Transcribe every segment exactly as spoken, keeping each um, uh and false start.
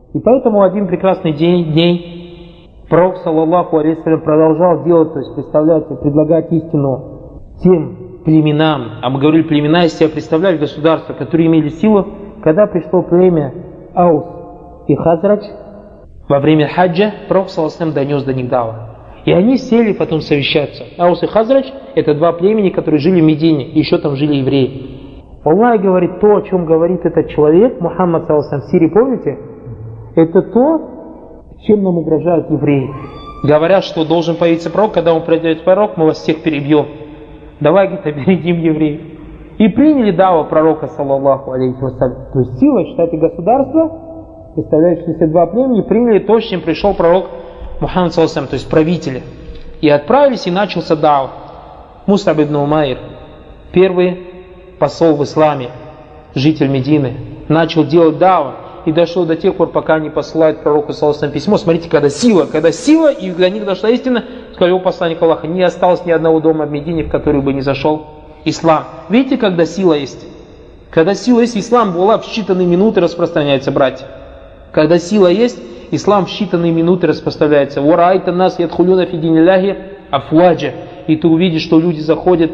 И поэтому один прекрасный день, день пророк, саллаллаху алейхи вассалям, продолжал делать, то есть представлять, предлагать истину тем племенам. А мы говорили, племена из себя представляли государства, которые имели силу. Когда пришло племя Аус и Хазрадж, во время хаджа пророк, саллаллаху алейхи вассалям, донес до них даву. И они сели потом совещаться. Аус и Хазрадж — это два племени, которые жили в Медине, и еще там жили евреи. Аллах говорит, то, о чем говорит этот человек, Мухаммад, саллаллаху алейхи вассалям, в Сирии, помните? Это то, чем нам угрожают евреи. Говорят, что должен появиться пророк, когда он придет пророк, мы вас всех перебьем. Давай, говорит, опередим евреев. И приняли даву пророка, саллаллаху алейхи вассалям. То есть сила, считайте, государства, представляющиеся два племени, приняли то, с чем пришел пророк Мухаммад, саллаллаху алейхи вассалям, то есть правители. И отправились, и начался дау. Мусаб ибн Умайр, первый посол в исламе, житель Медины, начал делать дау. И дошло до тех пор, пока не посылают пророку, саллаллаху алейхи вассалям, письмо. Смотрите, когда сила, когда сила, и до них дошла истина, сказал его посланник Аллаха, не осталось ни одного дома в Медине, в который бы не зашел ислам. Видите, когда сила есть? Когда сила есть, ислам была в считанные минуты распространяется, братья. Когда сила есть, ислам в считанные минуты распространяется. «Варайта нас ядхулюна фи динилляхи афваджа». И ты увидишь, что люди заходят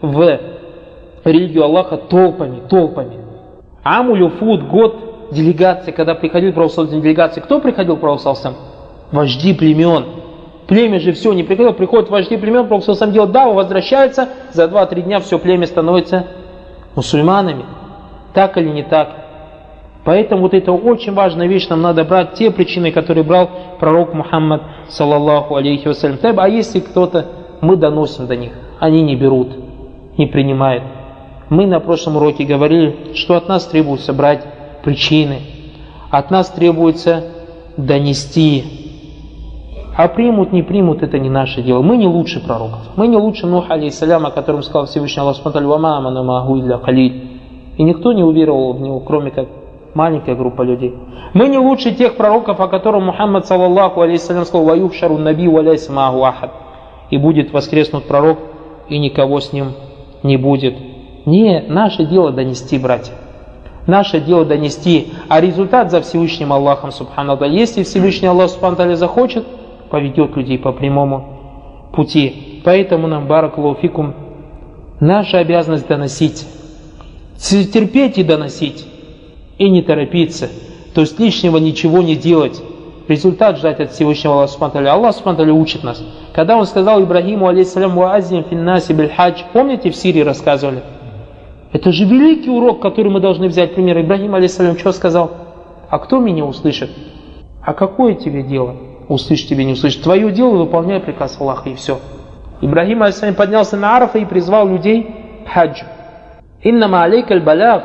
в религию Аллаха толпами, толпами. Амулюфуд, год делегации, когда приходил пророк саллаллаху алейхи вассалям, делегации, кто приходил пророк саллаллаху алейхи вассалям? Вожди племен. Племя же все не приходило, приходят вожди племен, пророк саллаллаху алейхи вассалям делает даву, возвращается, за два-три дня все племя становится мусульманами. Так или не так? Поэтому вот это очень важная вещь, нам надо брать те причины, которые брал пророк Мухаммад, саллаллаху алейхи вассалям. А если кто-то, мы доносим до них, они не берут, не принимают. Мы на прошлом уроке говорили, что от нас требуется брать причины, от нас требуется донести. А примут, не примут, это не наше дело. Мы не лучше пророков. Мы не лучше Нуха алейхиссалям, о котором сказал Всевышний Аллах субхану ва ма амана ма'аху илля калиль. И никто не уверовал в него, кроме как маленькая группа людей. Мы не лучше тех пророков, о которых Мухаммад, саллаллаху алейхи вассалям, сказал: «Ва юхшару наби ва ляйса ма'аху ахад». И будет воскреснут пророк, и никого с ним не будет. Не, наше дело донести, братья. Наше дело донести, а результат за Всевышним Аллахом, субхану ва тааля. Если Всевышний Аллах, субхану ва тааля, захочет, поведет людей по прямому пути. Поэтому нам, баракаллаху фикум, наша обязанность доносить, терпеть и доносить, и не торопиться, то есть лишнего ничего не делать. Результат ждать от Всевышнего Аллаха, субхану ва тааля. Аллах, субхану ва тааля, учит нас. Когда он сказал Ибрагиму, алейхиссалям, «Ва аззин финнаси биль хадж», помните, в Сирии рассказывали? Это же великий урок, который мы должны взять. Пример, Ибрагим, алейхиссалям, что сказал? А кто меня услышит? А какое тебе дело? Услышь тебе, не услышь. Твое дело, выполняй приказ Аллаха, и все. Ибрагим, алейхиссалям, поднялся на Арафа и призвал людей к хаджу. «Иннама алейка аль-балаг».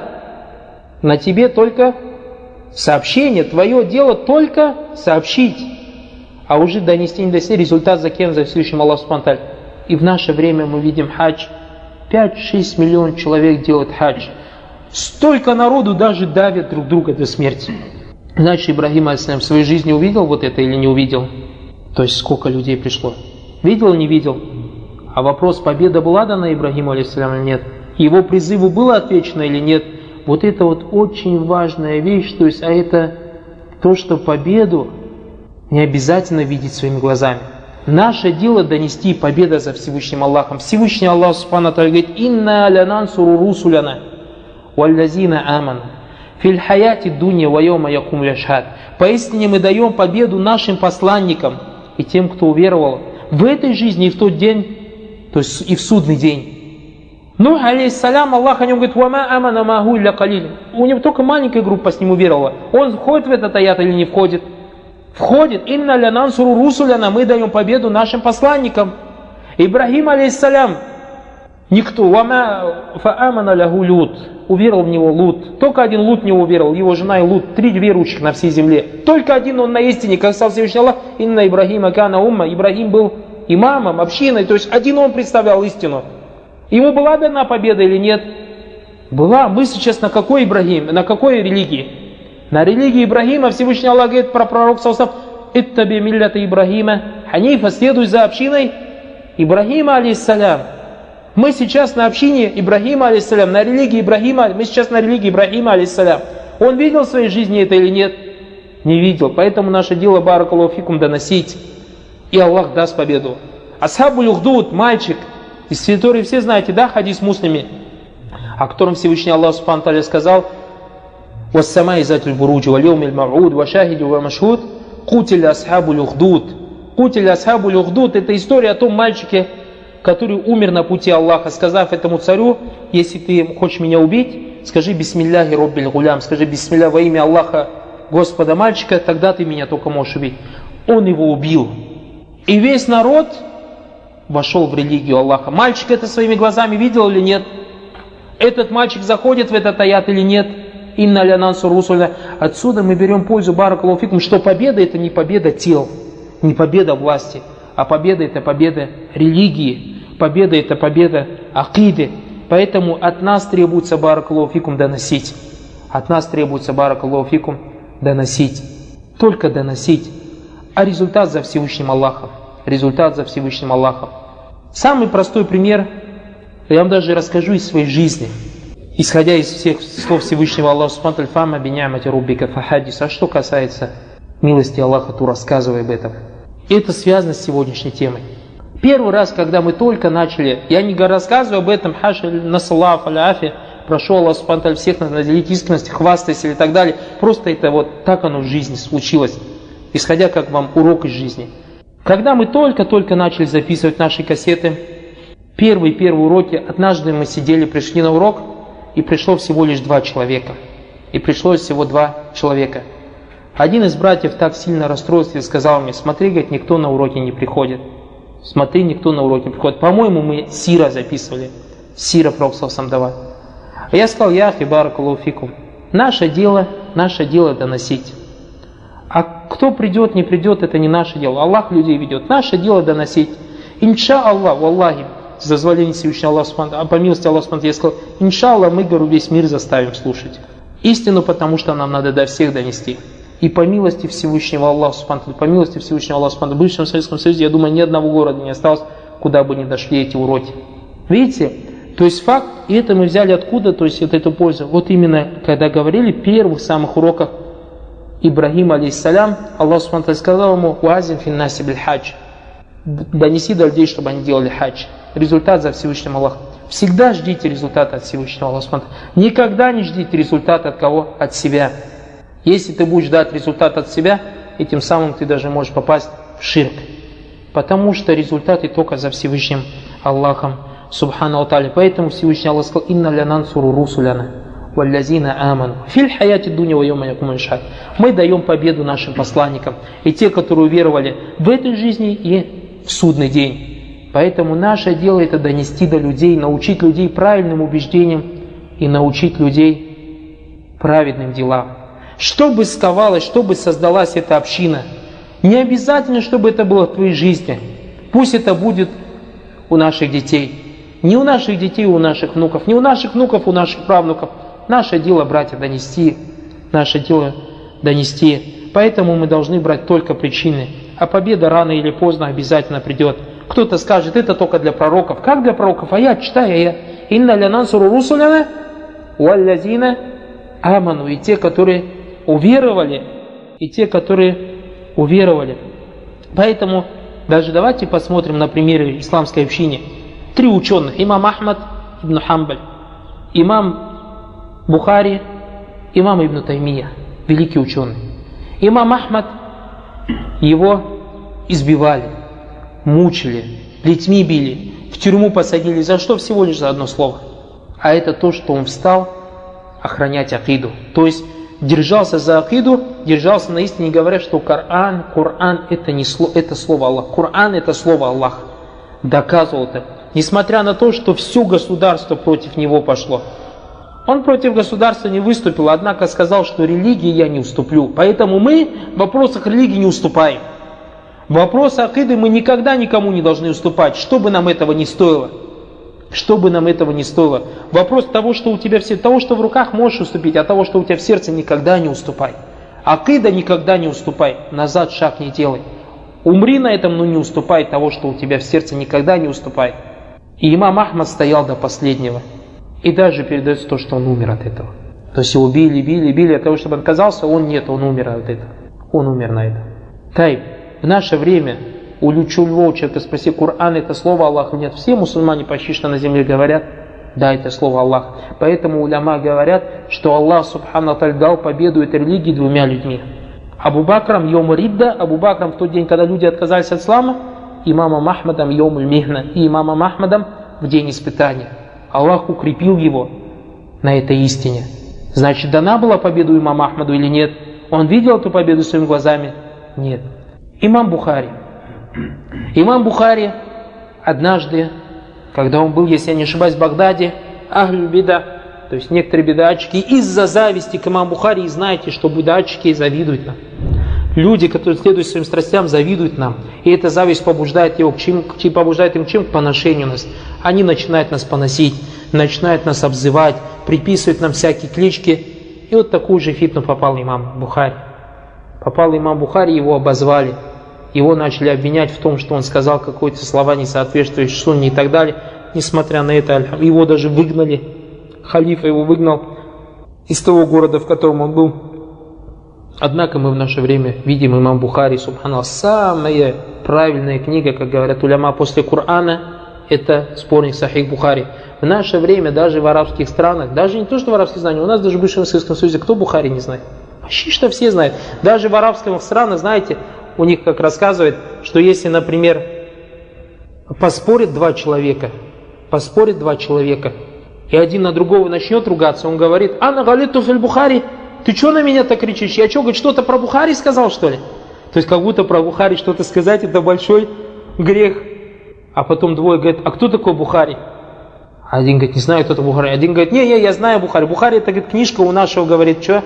На тебе только сообщение, твое дело только сообщить, а уже донести, не донести, результат за кем? За Всевышним Аллахом субхану ва тааля. И в наше время мы видим хадж, пять-шесть миллионов человек делают хадж. Столько народу даже давят друг друга до смерти. Значит, Ибрагим алейхиссалям в своей жизни увидел вот это или не увидел? То есть сколько людей пришло? Видел или не видел? А вопрос, победа была дана Ибрагиму алейхиссалям или нет? Его призыву было отвечено или нет? Вот это вот очень важная вещь, то есть, а это то, что победу не обязательно видеть своими глазами. Наше дело донести победу за Всевышним Аллахом. Всевышний Аллах субхану ва тааля говорит: «Инна лянансуру русуляна валлазина аману фил хаяти дунья ва йома якум ляшхад». Поистине мы даем победу нашим посланникам и тем, кто уверовал в этой жизни и в тот день, то есть и в судный день. Нух алейхиссалям, Аллах о нем говорит: «Ва ма амана ма'аху илля калиль». У него только маленькая группа с ним уверовала. Он входит в этот аят или не входит? Входит. «Инна лянансуру русуляна», мы даем победу нашим посланникам. Ибрагим алейхиссалям, никто. «Ва ма фа'амана лаху Лут», уверовал в него Лут. Только один Лут не уверовал, его жена и Лут, три верующих на всей земле. Только один он на истине, как сказал Всевышний Аллах: «Инна Ибрагима кана умма». Ибрагим был имамом, общиной, то есть один он представлял истину. Ему была дана победа или нет? Была. Мы сейчас на какой Ибрагим? На какой религии? На религии Ибрагима. Всевышний Аллах говорит про пророка саллаллаху алейхи вассалям: «Иттаби миллята Ибрагима ханифа», следуй за общиной Ибрагима алейхиссалям. Мы сейчас на общине Ибрагима алейхиссалям, на религии Ибрагима, мы сейчас на религии Ибрагима алейхиссалям. Он видел в своей жизни это или нет? Не видел. Поэтому наше дело, баракаллаху фикум, доносить. И Аллах даст победу. Асхабуль Ухдуд, мальчик, из территории все знаете, да, хадис муслими, о котором Всевышний Аллах Субхану ва Тааля сказал: «Вассамай затуль буруджи, вальёмиль мав'уд, вашахиди ва машхуд, кутиль асхабуль Ухдуд». Кутиль асхабуль Ухдуд — это история о том мальчике, который умер на пути Аллаха, сказав этому царю: если ты хочешь меня убить, скажи бисмилляхи роббиль гулям, скажи бисмилля во имя Аллаха, Господа мальчика, тогда ты меня только можешь убить. Он его убил. И весь народ вошел в религию Аллаха. Мальчик это своими глазами видел или нет? Этот мальчик заходит в этот аят или нет? Инна ля нансуру русуля. Отсюда мы берем пользу, баракаллаху фикум, что победа это не победа тел, не победа власти, а победа это победа религии, победа это победа акиды. Поэтому от нас требуется, баракаллаху фикум, доносить. От нас требуется, баракаллаху фикум, доносить. Только доносить. А результат за Всевышним Аллахом. Результат за Всевышним Аллахом. Самый простой пример, я вам даже расскажу из своей жизни. Исходя из всех слов Всевышнего Аллаха Субхану ва Тааля, бини'мати руббика фахаддис. А что касается милости Аллаха, то рассказывай об этом. И это связано с сегодняшней темой. Первый раз, когда мы только начали, я не рассказываю об этом, хаша насаллаф аляфи, прошу Аллах Субхану ва Тааля всех наделить искренности, хвастайся или так далее. Просто это вот так оно в жизни случилось, исходя как вам урок из жизни. Когда мы только-только начали записывать наши кассеты, первые-первые уроки, однажды мы сидели, пришли на урок, и пришло всего лишь два человека. И пришло всего два человека. Один из братьев так сильно расстроился и сказал мне: смотри, говорит, никто на уроки не приходит. Смотри, никто на уроки не приходит. По-моему, мы сира записывали. Сира Пророка Самдава. А я сказал: яхи баракаллаху фикум. Наше дело, наше дело доносить. А кто придет, не придет, это не наше дело. Аллах людей ведет. Наше дело доносить. Инша Аллах, валлахи, с дозволения Всевышнего Аллаха, а по милости Аллаха, я сказал: инша Аллах, мы, говорю, весь мир заставим слушать истину, потому что нам надо до всех донести. И по милости Всевышнего Аллаха, по милости Всевышнего Аллаха, в бывшем Советском Союзе, я думаю, ни одного города не осталось, куда бы не дошли эти уроки. Видите? То есть факт, и это мы взяли откуда, то есть вот эту пользу. Вот именно, когда говорили в первых самых уроках Ибрагим, алейхиссалям, Аллах Субхану ва Тааля сказал ему: «Уазин финнаси биль хадж». Донеси до людей, чтобы они делали хадж. Результат за Всевышним Аллахом. Всегда ждите результата от Всевышнего Аллаха. Никогда не ждите результата от кого? От себя. Если ты будешь ждать результат от себя, и тем самым ты даже можешь попасть в ширк. Потому что результаты только за Всевышним Аллахом Субхану ва Тааля. Поэтому Всевышний Аллах сказал: «Инна ля нансуру русуляна валлазина аману филь хаяти дуня ва йома якумуль шад». Мы даем победу нашим посланникам, и те, которые уверовали в этой жизни и в судный день. Поэтому наше дело это донести до людей, научить людей правильным убеждениям и научить людей праведным делам. Чтобы сковалась, чтобы создалась эта община, не обязательно, чтобы это было в твоей жизни. Пусть это будет у наших детей. Не у наших детей, у наших внуков. Не у наших внуков, у наших правнуков. Наше дело, братья, донести. Наше дело донести. Поэтому мы должны брать только причины. А победа рано или поздно обязательно придет. Кто-то скажет: это только для пророков. Как для пророков? А я читаю, я. Инна ля нансуру русуляна валлазина аману. И те, которые уверовали, и те, которые уверовали. Поэтому даже давайте посмотрим на примере исламской общины. Три ученых: имам Ахмад ибн Хамбаль, имам Бухари, имам Ибн Таймия, великий ученый. Имам Ахмад, его избивали, мучили, плетьми били, в тюрьму посадили. За что? Всего лишь за одно слово. А это то, что он встал охранять акиду. То есть держался за акиду, держался на истине, говоря, что Коран, Коран это не слово, это слово Аллах. Коран это слово Аллах. Доказывал это. Несмотря на то, что все государство против него пошло. Он против государства не выступил, однако сказал, что религии я не уступлю. Поэтому мы в вопросах религии не уступаем. В вопросах акиды мы никогда никому не должны уступать, что бы нам этого не стоило. Что бы нам этого не стоило. Вопрос того, что у тебя все, того, что в руках можешь уступить, а того, что у тебя в сердце, никогда не уступай. Акида никогда не уступай, назад шаг не делай. Умри на этом, но не уступай того, что у тебя в сердце, никогда не уступай. И имам Ахмад стоял до последнего. И даже передается то, что он умер от этого. То есть его били, били, били, от того, чтобы он отказался, он нет, он умер от этого. Он умер на это. Тай, в наше время у любого человека спроси, Коран это слово Аллаха нет. Все мусульмане почти что на земле говорят, да, это слово Аллах. Поэтому уляма говорят, что Аллах субхану тааля дал победу этой религии двумя людьми. Абу Бакрам йом ридда, Абу Бакрам в тот день, когда люди отказались от ислама, имамом Ахмадом йом михна, и имамом Ахмадом в день испытания. Аллах укрепил его на этой истине. Значит, дана была победа имаму Ахмаду или нет? Он видел эту победу своими глазами? Нет. Имам Бухари. Имам Бухари однажды, когда он был, если я не ошибаюсь, в Багдаде, ахлю бида, то есть некоторые бидатчики, из-за зависти к имаму Бухари, и знаете, что бидатчики завидуют нам. Люди, которые следуют своим страстям, завидуют нам. И эта зависть побуждает его к чему, побуждает им к чему? К поношению нас. Они начинают нас поносить, начинают нас обзывать, приписывают нам всякие клички. И вот такую же фитну попал имам Бухари. Попал имам Бухари, его обозвали. Его начали обвинять в том, что он сказал какие-то слова, не соответствующие сунне и так далее. Несмотря на это, его даже выгнали. Халифа его выгнал из того города, в котором он был. Однако мы в наше время видим имам Бухари, субханаллах, самая правильная книга, как говорят уляма, после Корана, это сборник Сахих Бухари. В наше время даже в арабских странах, даже не то, что в арабских странах, у нас даже в бывшем Советском Союзе, кто Бухари не знает? Почти что все знают. Даже в арабских странах, знаете, у них как рассказывают, что если, например, поспорят два человека, поспорят два человека, и один на другого начнет ругаться, он говорит: «Ана галиту фил Бухари». Ты что на меня так кричишь? Я что, говорит, что-то про Бухари сказал, что ли? То есть как будто про Бухари что-то сказать, это большой грех. А потом двое говорят: а кто такой Бухари? Один говорит: не знаю, кто это Бухари. Один говорит: не, не, я знаю Бухари. Бухари это, говорит, книжка у нашего, говорит, что?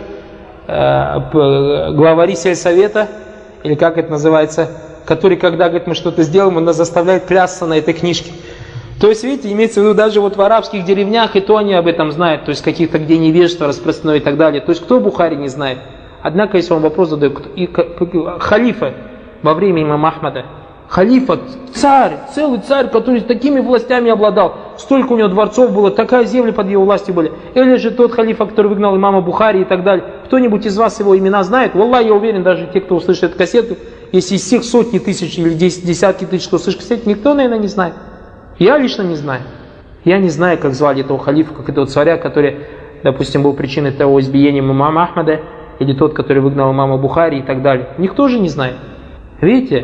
Э, главари сельсовета, или как это называется, который, когда, говорит, мы что-то сделаем, он нас заставляет клясться на этой книжке. То есть, видите, имеется в виду, даже вот в арабских деревнях, и то они об этом знают, то есть каких-то, где невежество распространено и так далее. То есть, кто Бухари не знает? Однако, если он вопрос задает, кто, и, халифа во время имама Ахмада, халифа, царь, целый царь, который такими властями обладал, столько у него дворцов было, такая земля под его властью были. Или же тот халифа, который выгнал имама Бухари и так далее. Кто-нибудь из вас его имена знает? Валлах, я уверен, даже те, кто услышит эту кассету, если из всех сотни тысяч или десятки тысяч, кто услышит кассету, никто, наверное, не знает. Я лично не знаю. Я не знаю, как звали этого халифа, как этого царя, который, допустим, был причиной того избиения имама Ахмада, или тот, который выгнал имама Бухари и так далее. Никто же не знает. Видите?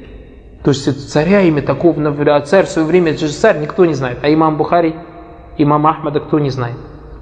То есть царя имя такого, а царь в свое время, это же царь, никто не знает. А имам Бухари, имам Ахмада, кто не знает?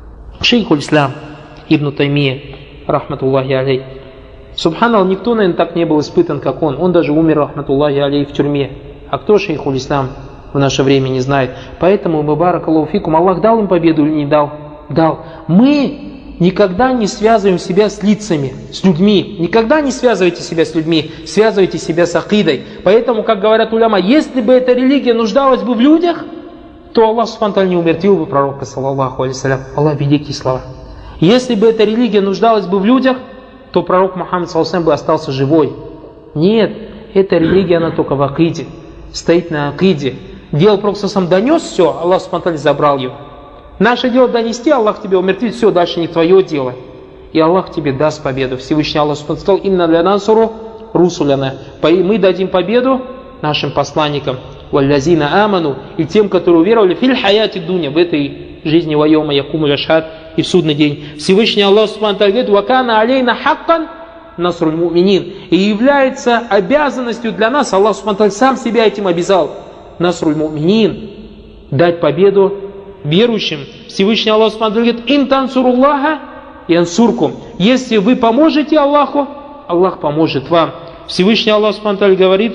Шейх уль-Ислам Ибн Таймия, рахматуллахи алей. Субханаллах, никто, наверное, так не был испытан, как он. Он даже умер, рахматуллахи алей, в тюрьме. А кто шейх уль-Ислам в наше время не знает? Поэтому мы, баракаллаху фикум, Аллах дал им победу или не дал? Дал. Мы никогда не связываем себя с лицами, с людьми. Никогда не связывайте себя с людьми, связывайте себя с акидой. Поэтому, как говорят уляма, если бы эта религия нуждалась бы в людях, то Аллах субхану ва тааля не умертвил бы пророка, саллаллаху алейхи ва саллям. Аллах, великие слова. Если бы эта религия нуждалась бы в людях, то пророк Мухаммад, саллаллаху алейхи ва саллям, бы остался живой. Нет, эта религия, она только в акиде, стоит на акиде. Дело пророк саллаллаху алейхи ва саллям донес все, Аллах субхану ва тааля забрал его. Наше дело донести, Аллах тебе умертвит, все, дальше не твое дело. И Аллах тебе даст победу. Всевышний Аллах субхану ва тааля сказал: «Инна ля нансуру русуляна». Мы дадим победу нашим посланникам, валлазина аману, и тем, которые уверовали, филь хаяти дуня, в этой жизни, вайома якуму ляшхад, и в судный день. Всевышний Аллах субхану ва тааля говорит: «Вакана алейна хаккан насруль муминин». И является обязанностью для нас, Аллах субхану ва тааля сам себя этим обязал, насруль муминин, дать победу верующим. Всевышний Аллах субхану ва тааля говорит: «Ин тансуруллаха янсуркум». Если вы поможете Аллаху, Аллах поможет вам. Всевышний Аллах субхану ва тааля говорит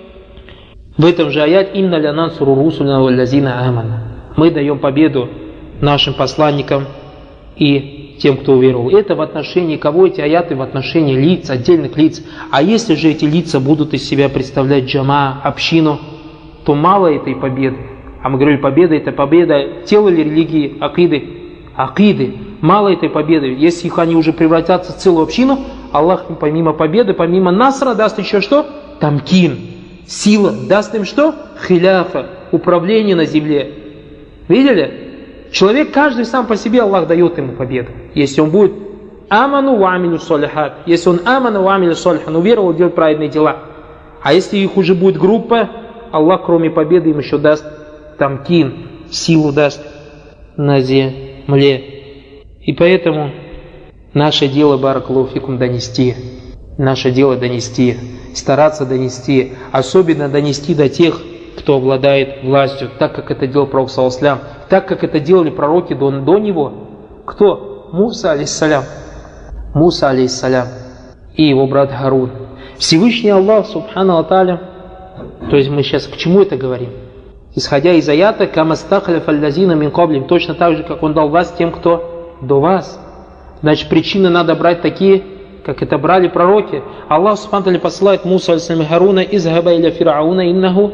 в этом же аяте: «Инна ля нансуру русуляна валлазина амана». Мы даем победу нашим посланникам и тем, кто уверовал. Это в отношении кого? Эти аяты в отношении лиц, отдельных лиц. А если же эти лица будут из себя представлять джама, общину, то мало этой победы. А мы говорили, победа — это победа тела или религии, акиды. Акиды. Мало этой победы. Если их они уже превратятся в целую общину, Аллах им помимо победы, помимо насра даст еще что? Тамкин. Сила. Даст им что? Хиляфа. Управление на земле. Видели? Человек, каждый сам по себе, Аллах дает ему победу. Если он будет аману ва амилю солихат. Если он аману ва амилю солихат, он уверовал, делает праведные дела. А если их уже будет группа, Аллах, кроме победы, им еще даст тамкин, силу даст на земле. И поэтому наше дело, баракаллаху фикум, донести. Наше дело донести, стараться донести, особенно донести до тех, кто обладает властью, так как это делал пророк саллаллаху алейхи ва саллям, так как это делали пророки до, до него. Кто? Муса алейхиссалям. Муса алейхиссалям и его брат Харун. Всевышний Аллах субхану ва тааля, то есть мы сейчас к чему это говорим? Исходя из аята, камастахляф аллазина мин каблим, точно так же, как он дал власть тем, кто до вас. Значит, причины надо брать такие, как это брали пророки. Аллах субхану ва тааля посылает Муса алейхиссалям Харуна: изхаба иля фирауна иннаху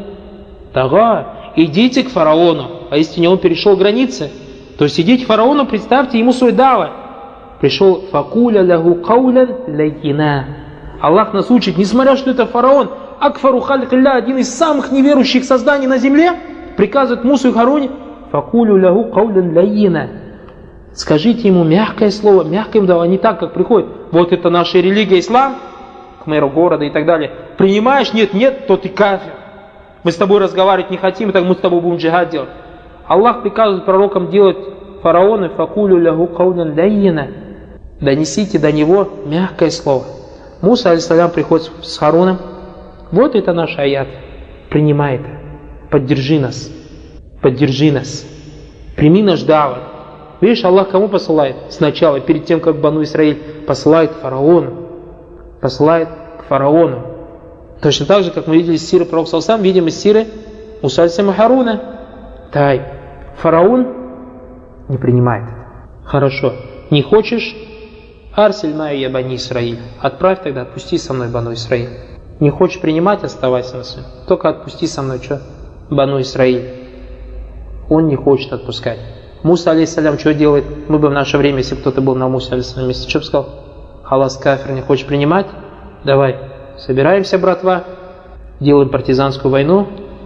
тага. Идите к фараону, а если он перешел границы, то есть идите к фараону, представьте ему свой дава. Пришел факуля лаху каулян лайкина. Аллах нас учит, несмотря что это фараон, акфару халькилля, один из самых неверующих созданий на земле, приказывает Мусу и Харуне: факулю лаху каулян лайкина. Скажите ему мягкое слово, мягкое ему дава, не так, как приходит. Вот это наша религия, ислам, к мэру города и так далее. Принимаешь? Нет, нет, то ты кафир. Мы с тобой разговаривать не хотим, так мы с тобой будем джихад делать. Аллах приказывает пророкам делать фараоны: факулю лаху каулян лайкина. Донесите до него мягкое слово. Муса алейхиссалям приходит с Харуном. Вот это наш аят. Принимай это. Поддержи нас. Поддержи нас. Прими наш дават. Видишь, Аллах кому посылает? Сначала, перед тем, как Бану Исраиль посылает фараону. Посылает к фараону. Точно так же, как мы видели из сиры пророка саллаллаху алейхи ва саллям, видим из сиры Муса алейхиссалям Харуна. Тай. Фараон не принимает. Хорошо. Не хочешь? Арсель маю я Бани Исраиль. Отправь тогда, отпусти со мной Бану Исраиль. Не хочешь принимать, оставайся на своем. Только отпусти со мной, что? Бану Исраиль. Он не хочет отпускать. Муса алейхиссалям что делает? Мы бы в наше время, если кто-то был на Муса алейхиссалям месте, что бы сказал? Халас, кафир, не хочешь принимать? Давай, собираемся, братва, делаем партизанскую войну.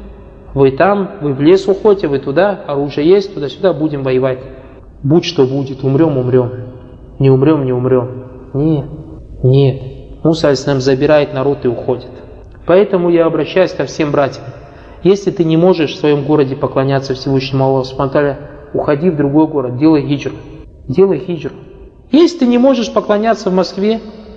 Вы там, вы в лес уходите, вы туда, оружие есть, туда-сюда, будем воевать. Будь что будет, умрем, умрем. Не умрем, не умрем. Нет, нет. Муса алейхиссалям забирает народ и уходит. Поэтому я обращаюсь ко всем братьям. Если ты не можешь в своем городе поклоняться Всевышнему Аллаху субхану ва тааля, уходи в другой город, делай хиджру. Делай хиджру. Если ты не можешь поклоняться в Москве,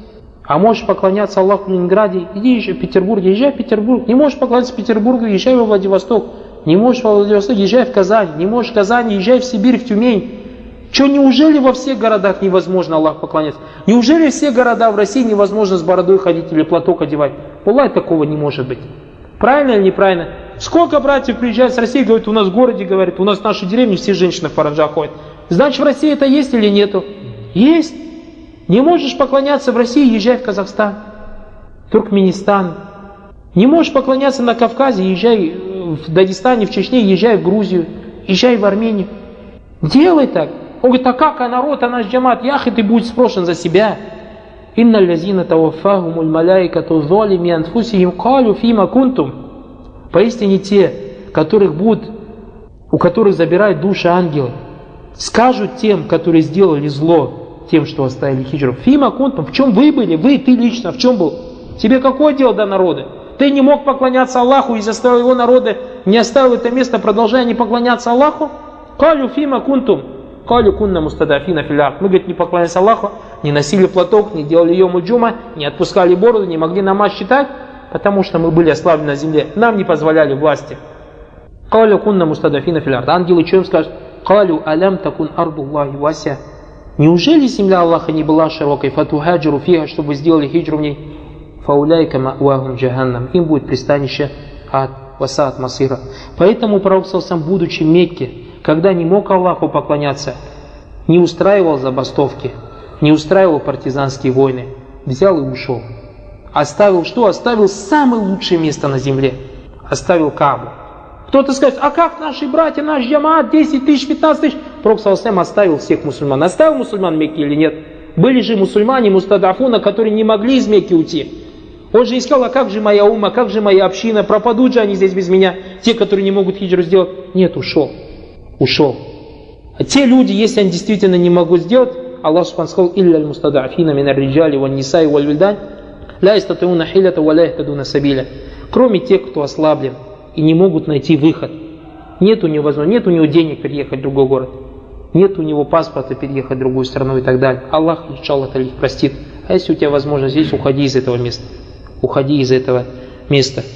а можешь поклоняться Аллаху в Ленинграде, иди езжай в Петербург, езжай в Петербург. Не можешь поклоняться в Петербургу, езжай во Владивосток. Не можешь во Владивосток, езжай в Казань. Не можешь в Казани, езжай в Сибирь, в Тюмень. Что, неужели во всех городах невозможно Аллаху поклоняться? Неужели все города в России невозможно с бородой ходить или платок одевать? Аллах, такого не может быть. Правильно или неправильно? Сколько братьев приезжают с России, говорят, у нас в городе, говорят, у нас в нашей деревне все женщины в паранджах ходят. Значит, в России это есть или нету? Есть. Не можешь поклоняться в России, езжай в Казахстан, Туркменистан. Не можешь поклоняться на Кавказе, езжай в Дагестане, в Чечне, езжай в Грузию, езжай в Армению. Делай так. Он говорит, а как, а народ, а наш джамат? Яхи, ты будешь спрошен за себя. Инна лязина таваффахумуль маляикату золими анфусихим калю фима кунтум. Поистине те, которых будут, у которых забирают души ангелы, скажут тем, которые сделали зло, тем, что оставили хиджру: фима кунтум, в чем вы были? Вы, ты лично, в чем был? Тебе какое дело до народа? Ты не мог поклоняться Аллаху, из-за своего народа не оставил это место, продолжая не поклоняться Аллаху? Калю фима кунтум. Калю кунна мустадафина филях. Мы, говорит, не поклонялись Аллаху, не носили платок, не делали йому джума, не отпускали бороду, не могли намаз читать, потому что мы были ослаблены на земле. Нам не позволяли власти. Калю кунна мустадафина филях. Ангелы что им скажут? Калю алям такун ардуллахи вася. Неужели земля Аллаха не была широкой? Фатухаджиру фиха, чтобы вы сделали хиджру в ней? Фауляйка ма'уахум джаханнам. Им будет пристанище ад, васаат масира. Поэтому пророк сам, будучи в Мекке, когда не мог Аллаху поклоняться, не устраивал забастовки, не устраивал партизанские войны, взял и ушел. Оставил что? Оставил самое лучшее место на земле. Оставил Каабу. Кто-то скажет, а как наши братья, наш джамаат, десять тысяч, пятнадцать тысяч? Пророк саллаллаху оставил всех мусульман. Оставил мусульман в Мекке или нет? Были же мусульмане, мустадафуна, которые не могли из Мекки уйти. Он же искал, а как же моя ума, как же моя община, пропадут же они здесь без меня, те, которые не могут хиджру сделать. Нет, ушел. Ушел. А те люди, если они действительно не могут сделать, Аллах Субхану сказал: «Илля аль-мустада'фина мин ар-риджали ван нисаи валь вильдан ла ястати'уна хилята ва ла яхтадуна сабиля». Кроме тех, кто ослаблен и не могут найти выход. Нет у него возможности, нет у него денег переехать в другой город, нет у него паспорта переехать в другую страну и так далее. Аллах, иншаллах, их простит. А если у тебя возможность здесь, уходи из этого места. Уходи из этого места.